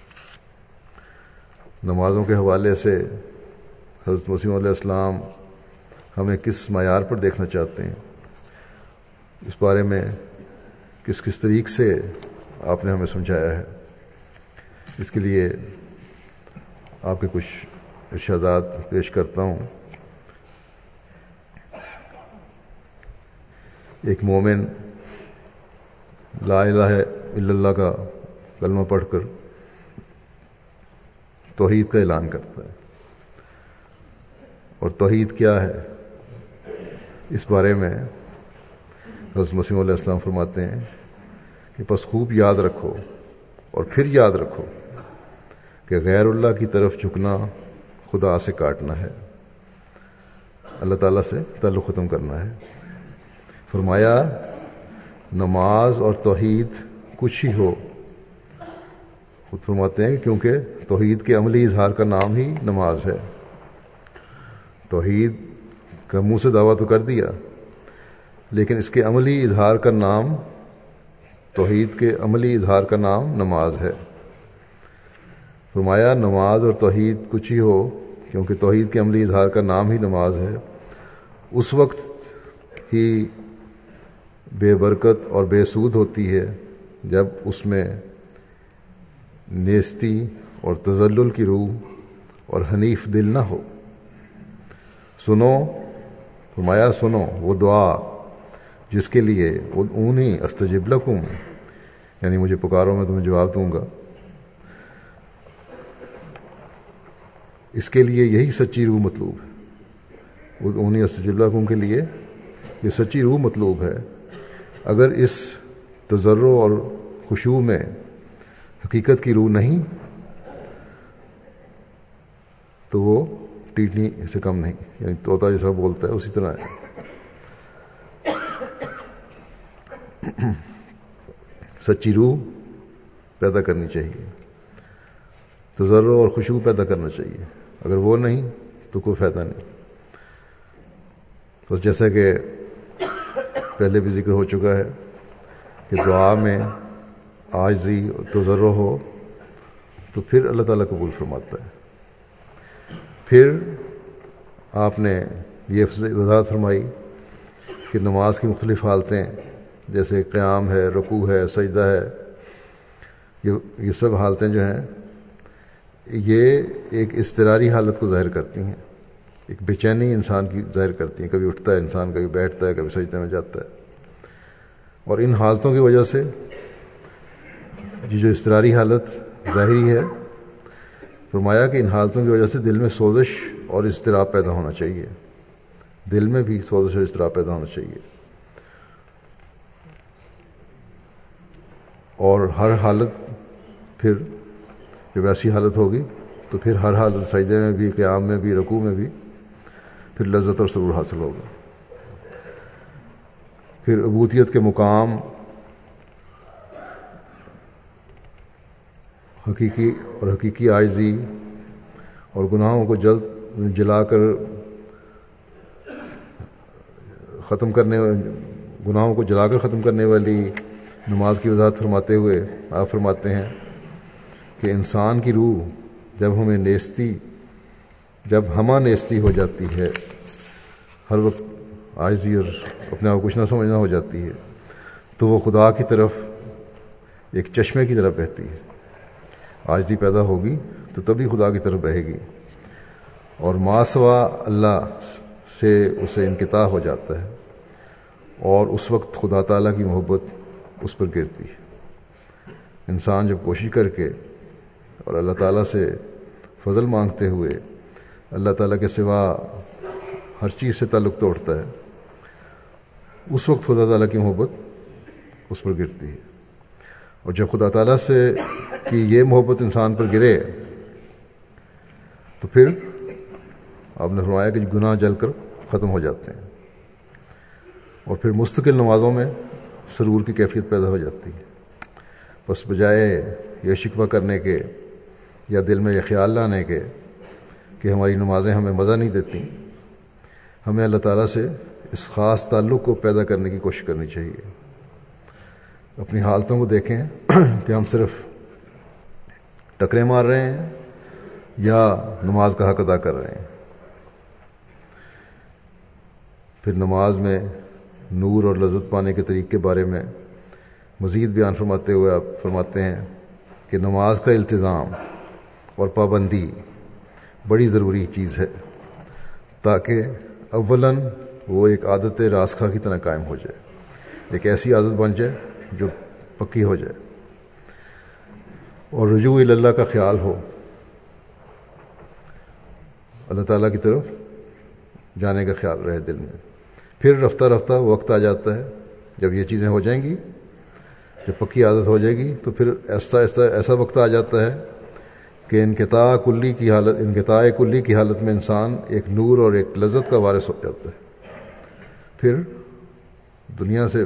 نمازوں کے حوالے سے حضرت مسیح علیہ السلام ہمیں کس معیار پر دیکھنا چاہتے ہیں، اس بارے میں کس کس طریق سے آپ نے ہمیں سمجھایا ہے، اس کے لیے آپ کے کچھ ارشادات پیش کرتا ہوں۔ ایک مومن لا الہ الا اللہ کا کلمہ پڑھ کر توحید کا اعلان کرتا ہے، اور توحید کیا ہے اس بارے میں حضرت مسیح علیہ السلام فرماتے ہیں کہ پس خوب یاد رکھو اور پھر یاد رکھو کہ غیر اللہ کی طرف جھکنا خدا سے کاٹنا ہے، اللہ تعالیٰ سے تعلق ختم کرنا ہے۔ فرمایا نماز اور توحید کچھ ہی ہو، خود فرماتے ہیں کہ کیونکہ توحید کے عملی اظہار کا نام ہی نماز ہے۔ توحید کا منہ سے دعویٰ تو کر دیا، لیکن اس کے عملی اظہار کا نام، توحید کے عملی اظہار کا نام نماز ہے۔ فرمایا نماز اور توحید کچھ ہی ہو کیونکہ توحید کے عملی اظہار کا نام ہی نماز ہے، اس وقت ہی بے برکت اور بے سود ہوتی ہے جب اس میں نیستی اور تذلل کی روح اور حنیف دل نہ ہو۔ سنو، فرمایا سنو وہ دعا جس کے لیے ادعونی استجب لکم، یعنی مجھے پکارو میں تمہیں جواب دوں گا، اس کے لیے یہی سچی روح مطلوب ہے۔ ادعونی استجب لکم کے لیے یہ سچی روح مطلوب ہے۔ اگر اس تضرع اور خشوع میں حقیقت کی روح نہیں تو وہ ٹیٹنی سے کم نہیں، یعنی طوطا جس طرح بولتا ہے اسی طرح ہے۔ سچی روح پیدا کرنی چاہیے، تضرع اور خشوع پیدا کرنا چاہیے، اگر وہ نہیں تو کوئی فائدہ نہیں۔ بس جیسا کہ پہلے بھی ذکر ہو چکا ہے کہ دعا میں عاجزی اور تضرع ہو تو پھر اللہ تعالیٰ قبول فرماتا ہے۔ پھر آپ نے یہ وضاحت فرمائی کہ نماز کی مختلف حالتیں جیسے قیام ہے، رکوع ہے، سجدہ ہے، یہ سب حالتیں جو ہیں یہ ایک اضطراری حالت کو ظاہر کرتی ہیں، ایک بے چینی انسان کی ظاہر کرتی ہیں، کبھی اٹھتا ہے انسان، کبھی بیٹھتا ہے، کبھی سجدے میں جاتا ہے، اور ان حالتوں کی وجہ سے یہ جو اضطراری حالت ظاہری ہے، فرمایا کہ ان حالتوں کی وجہ سے دل میں سوزش اور اضطراب پیدا ہونا چاہیے، دل میں بھی سوزش اور اضطراب پیدا ہونا چاہیے، اور ہر حالت پھر جب ایسی حالت ہوگی تو پھر ہر حالت سجدے میں بھی، قیام میں بھی، رکوع میں بھی پھر لذت اور سرور حاصل ہوگا۔ پھر عبودیت کے مقام حقیقی عاجزی اور گناہوں کو جلا کر ختم کرنے والی نماز کی وضاحت فرماتے ہوئے آپ فرماتے ہیں کہ انسان کی روح جب ہمہ نیستی ہو جاتی ہے، ہر وقت عاجزی اور اپنے آپ کو کچھ نہ سمجھنا ہو جاتی ہے، تو وہ خدا کی طرف ایک چشمے کی طرح بہتی ہے۔ عاجزی پیدا ہوگی تو تبھی خدا کی طرف بہے گی، اور ما سوا اللہ سے اسے انقطاع ہو جاتا ہے، اور اس وقت خدا تعالیٰ کی محبت اس پر گرتی ہے۔ انسان جب کوشش کر کے اور اللہ تعالیٰ سے فضل مانگتے ہوئے اللہ تعالیٰ کے سوا ہر چیز سے تعلق توڑتا ہے، اس وقت خدا تعالیٰ کی محبت اس پر گرتی ہے، اور جب خدا تعالیٰ سے کی یہ محبت انسان پر گرے تو پھر آپ نے فرمایا کہ گناہ جل کر ختم ہو جاتے ہیں، اور پھر مستقل نمازوں میں سرور کی کیفیت پیدا ہو جاتی ہے۔ بس بجائے یہ شکوہ کرنے کے یا دل میں یہ خیال لانے کے کہ ہماری نمازیں ہمیں مزہ نہیں دیتی، ہمیں اللہ تعالیٰ سے اس خاص تعلق کو پیدا کرنے کی کوشش کرنی چاہیے۔ اپنی حالتوں کو دیکھیں کہ ہم صرف ٹکرے مار رہے ہیں یا نماز کا حق ادا کر رہے ہیں۔ پھر نماز میں نور اور لذت پانے کے طریق کے بارے میں مزید بیان فرماتے ہوئے آپ فرماتے ہیں کہ نماز کا التزام اور پابندی بڑی ضروری چیز ہے، تاکہ اولاً وہ ایک عادت راسخہ کی طرح قائم ہو جائے، ایک ایسی عادت بن جائے جو پکی ہو جائے، اور رجوع اللہ کا خیال ہو، اللہ تعالیٰ کی طرف جانے کا خیال رہے دل میں۔ پھر رفتہ رفتہ وقت آ جاتا ہے جب یہ چیزیں ہو جائیں گی، جب پکی عادت ہو جائے گی تو پھر آہستہ آہستہ ایسا وقت آ جاتا ہے کہ انقطاع کلی کی حالت میں انسان ایک نور اور ایک لذت کا وارث ہو جاتا ہے۔ پھر دنیا سے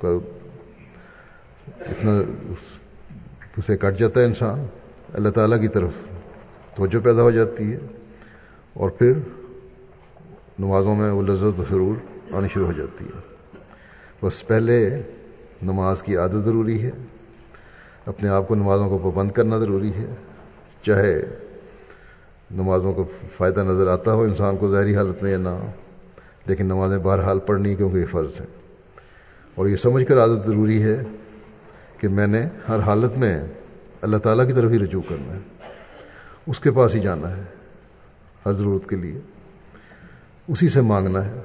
اتنا اسے کٹ جاتا ہے انسان، اللہ تعالیٰ کی طرف توجہ پیدا ہو جاتی ہے، اور پھر نمازوں میں وہ لذت و سرور آنی شروع ہو جاتی ہے۔ بس پہلے نماز کی عادت ضروری ہے، اپنے آپ کو نمازوں کو پابند کرنا ضروری ہے، چاہے نمازوں کو فائدہ نظر آتا ہو انسان کو ظاہری حالت میں یا نہ ہو، لیکن نمازیں بہرحال پڑھنی کیونکہ یہ فرض ہے، اور یہ سمجھ کر عادت ضروری ہے کہ میں نے ہر حالت میں اللہ تعالیٰ کی طرف ہی رجوع کرنا ہے، اس کے پاس ہی جانا ہے، ہر ضرورت کے لیے اسی سے مانگنا ہے۔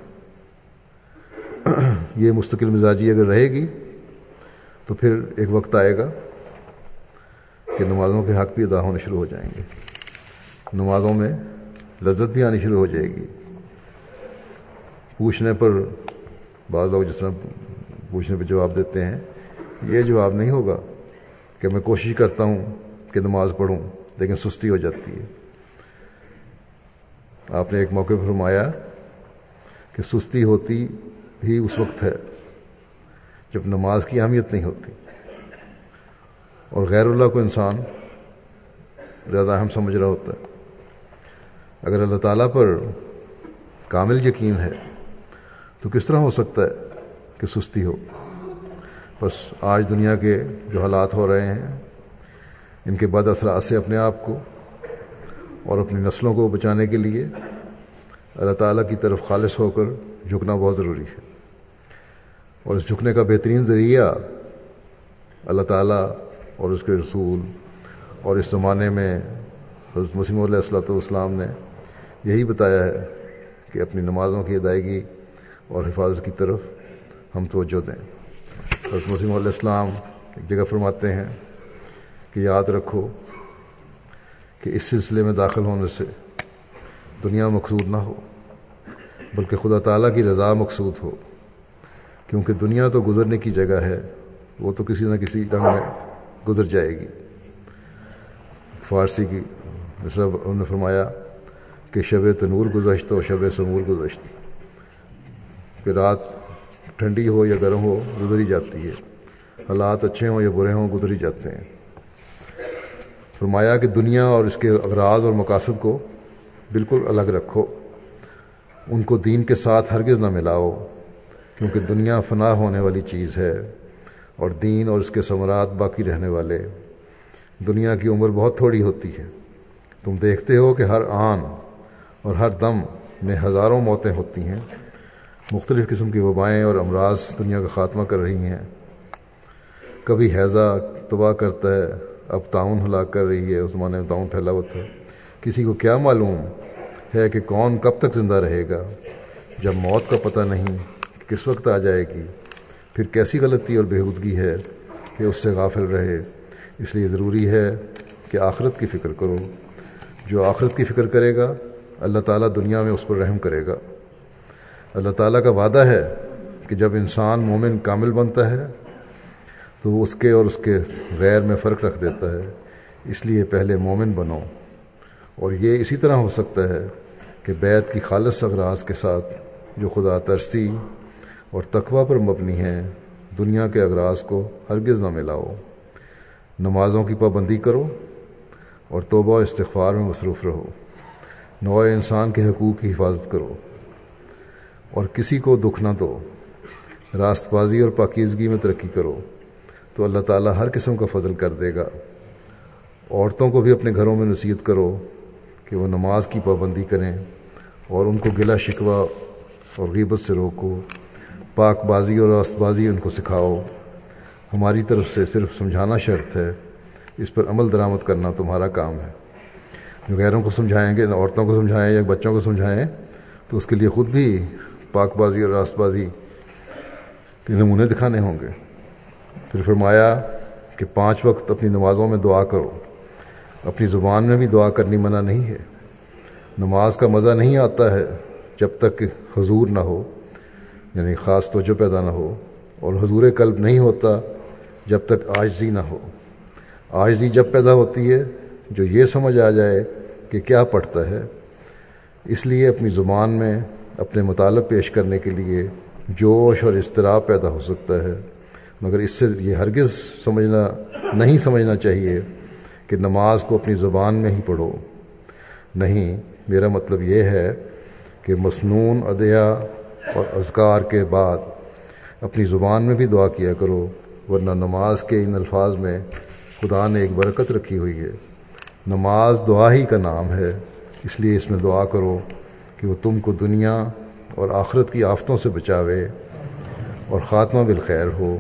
یہ مستقل مزاجی اگر رہے گی تو پھر ایک وقت آئے گا کہ نمازوں کے حق بھی ادا ہونے شروع ہو جائیں گے، نمازوں میں لذت بھی آنی شروع ہو جائے گی۔ پوچھنے پر بعض لوگ جس طرح پوچھنے پہ جواب دیتے ہیں، یہ جواب نہیں ہوگا کہ میں کوشش کرتا ہوں کہ نماز پڑھوں لیکن سستی ہو جاتی ہے۔ آپ نے ایک موقع پر فرمایا کہ سستی ہوتی ہی اس وقت ہے جب نماز کی اہمیت نہیں ہوتی، اور غیر اللہ کو انسان زیادہ اہم سمجھ رہا ہوتا ہے۔ اگر اللہ تعالیٰ پر کامل یقین ہے تو کس طرح ہو سکتا ہے کہ سستی ہو؟ بس آج دنیا کے جو حالات ہو رہے ہیں ان کے بد اثرات سے اپنے آپ کو اور اپنی نسلوں کو بچانے کے لیے اللہ تعالیٰ کی طرف خالص ہو کر جھکنا بہت ضروری ہے، اور اس جھکنے کا بہترین ذریعہ اللہ تعالیٰ اور اس کے رسول اور اس زمانے میں حضرت مسیح موعود علیہ الصلوۃ والسلام نے یہی بتایا ہے کہ اپنی نمازوں کی ادائیگی اور حفاظت کی طرف ہم توجہ دیں۔ حضرت مسیح موعود علیہ السلام ایک جگہ فرماتے ہیں کہ یاد رکھو کہ اس سلسلے میں داخل ہونے سے دنیا مقصود نہ ہو بلکہ خدا تعالیٰ کی رضا مقصود ہو، کیونکہ دنیا تو گزرنے کی جگہ ہے، وہ تو کسی نہ کسی ڈھنگ میں گزر جائے گی۔ فارسی کی مثلا انہوں نے فرمایا کہ شب تنور گزشت و شب سمور گزشت، کہ رات ٹھنڈی ہو یا گرم ہو گزر ہی جاتی ہے، حالات اچھے ہوں یا برے ہوں گزر ہی جاتے ہیں۔ فرمایا کہ دنیا اور اس کے اغراض اور مقاصد کو بالکل الگ رکھو، ان کو دین کے ساتھ ہرگز نہ ملاؤ، کیونکہ دنیا فنا ہونے والی چیز ہے اور دین اور اس کے ثمرات باقی رہنے والے۔ دنیا کی عمر بہت تھوڑی ہوتی ہے، تم دیکھتے ہو کہ ہر آن اور ہر دم میں ہزاروں موتیں ہوتی ہیں، مختلف قسم کی وبائیں اور امراض دنیا کا خاتمہ کر رہی ہیں۔ کبھی ہیضہ تباہ کرتا ہے، اب طاعون ہلاک کر رہی ہے، اس زمانے میں طاعون پھیلا ہوا تھا۔ کسی کو کیا معلوم ہے کہ کون کب تک زندہ رہے گا، جب موت کا پتہ نہیں کہ کس وقت آ جائے گی۔ پھر کیسی غلطی اور بےہودگی ہے کہ اس سے غافل رہے۔ اس لیے ضروری ہے کہ آخرت کی فکر کرو۔ جو آخرت کی فکر کرے گا اللہ تعالیٰ دنیا میں اس پر رحم کرے گا۔ اللہ تعالیٰ کا وعدہ ہے کہ جب انسان مومن کامل بنتا ہے تو وہ اس کے اور اس کے غیر میں فرق رکھ دیتا ہے۔ اس لیے پہلے مومن بنو، اور یہ اسی طرح ہو سکتا ہے کہ بیت کی خالص اغراض کے ساتھ جو خدا ترسی اور تقوی پر مبنی ہیں، دنیا کے اغراض کو ہرگز نہ ملاؤ۔ نمازوں کی پابندی کرو اور توبہ و استغفار میں مصروف رہو۔ نوع انسان کے حقوق کی حفاظت کرو اور کسی کو دکھ نہ دو۔ راست بازی اور پاکیزگی میں ترقی کرو تو اللہ تعالیٰ ہر قسم کا فضل کر دے گا۔ عورتوں کو بھی اپنے گھروں میں نصیحت کرو کہ وہ نماز کی پابندی کریں اور ان کو گلہ شکوہ اور غیبت سے روکو۔ پاک بازی اور راست بازی ان کو سکھاؤ۔ ہماری طرف سے صرف سمجھانا شرط ہے، اس پر عمل درآمد کرنا تمہارا کام ہے۔ جو غیروں کو سمجھائیں گے، عورتوں کو سمجھائیں یا بچوں کو سمجھائیں، تو اس کے لیے خود بھی پاک بازی اور راست بازی کے نمونے دکھانے ہوں گے۔ پھر فرمایا کہ 5 وقت اپنی نمازوں میں دعا کرو۔ اپنی زبان میں بھی دعا کرنی منع نہیں ہے۔ نماز کا مزہ نہیں آتا ہے جب تک کہ حضور نہ ہو، یعنی خاص توجہ پیدا نہ ہو، اور حضور قلب نہیں ہوتا جب تک عاجزی نہ ہو۔ عاجزی جب پیدا ہوتی ہے جو یہ سمجھ آ جائے کہ کیا پڑھتا ہے۔ اس لیے اپنی زبان میں اپنے مطالب پیش کرنے کے لیے جوش اور اضطراب پیدا ہو سکتا ہے، مگر اس سے یہ ہرگز نہیں سمجھنا چاہیے کہ نماز کو اپنی زبان میں ہی پڑھو۔ نہیں، میرا مطلب یہ ہے کہ مسنون ادعیہ اور اذکار کے بعد اپنی زبان میں بھی دعا کیا کرو، ورنہ نماز کے ان الفاظ میں خدا نے ایک برکت رکھی ہوئی ہے۔ نماز دعا ہی کا نام ہے، اس لیے اس میں دعا کرو کہ وہ تم کو دنیا اور آخرت کی آفتوں سے بچاوے اور خاتمہ بالخیر ہو،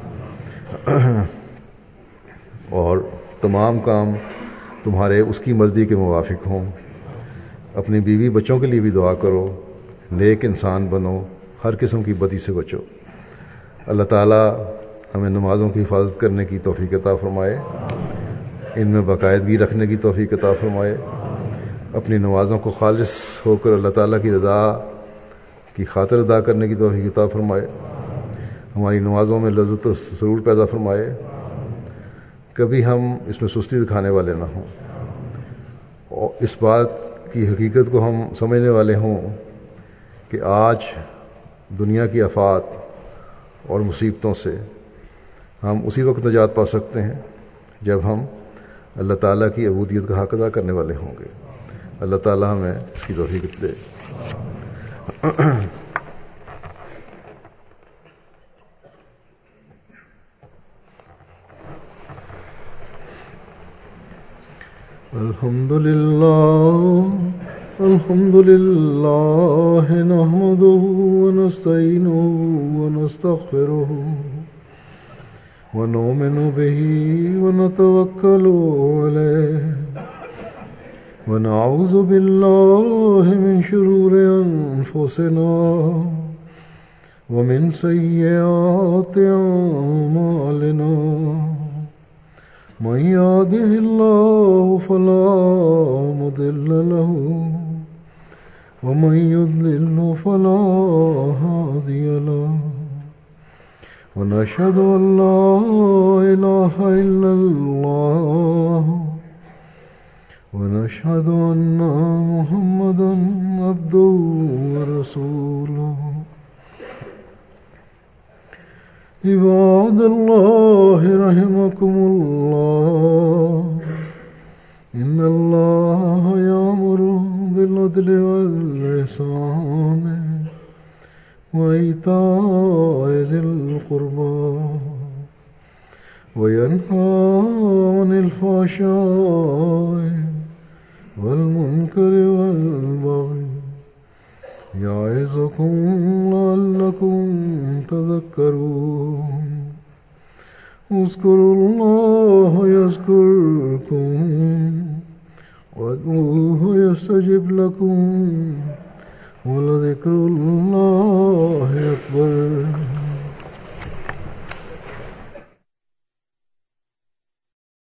اور تمام کام تمہارے اس کی مرضی کے موافق ہوں۔ اپنی بیوی بچوں کے لیے بھی دعا کرو، نیک انسان بنو، ہر قسم کی بدی سے بچو۔ اللہ تعالیٰ ہمیں نمازوں کی حفاظت کرنے کی توفیق عطا فرمائے، ان میں باقاعدگی رکھنے کی توفیق عطا فرمائے، اپنی نمازوں کو خالص ہو کر اللہ تعالیٰ کی رضا کی خاطر ادا کرنے کی توفیق عطا فرمائے، ہماری نمازوں میں لذت و سرور پیدا فرمائے، کبھی ہم اس میں سستی دکھانے والے نہ ہوں، اور اس بات کی حقیقت کو ہم سمجھنے والے ہوں کہ آج دنیا کی آفات اور مصیبتوں سے ہم اسی وقت نجات پا سکتے ہیں جب ہم اللہ تعالیٰ کی عبودیت کا حق ادا کرنے والے ہوں گے. اللہ تعالیٰ ہمیں اس کی توفیق دے. الحمد للہ نحمده ونستعینه ونستغفره ونؤمن به ونتوکل علیہ ونعوذ باللہ من شرور انفسنا ومن سیئات اعمالنا من يهده الله فلا مضل له ومن يضلل فلا هادي له ونشهد أن لا إله إلا الله ونشهد أن محمدا عبده ورسوله. عباد الله رحمكم الله إن الله يأمر بالعدل والإحسان وإيتاء ذي القربى وينهى عن الفحشاء والمنكر والبغي يعظكم لعلكم تذكرون. اذكروا الله يذكركم وادعوه يستجب لكم ولذكر الله أكبر.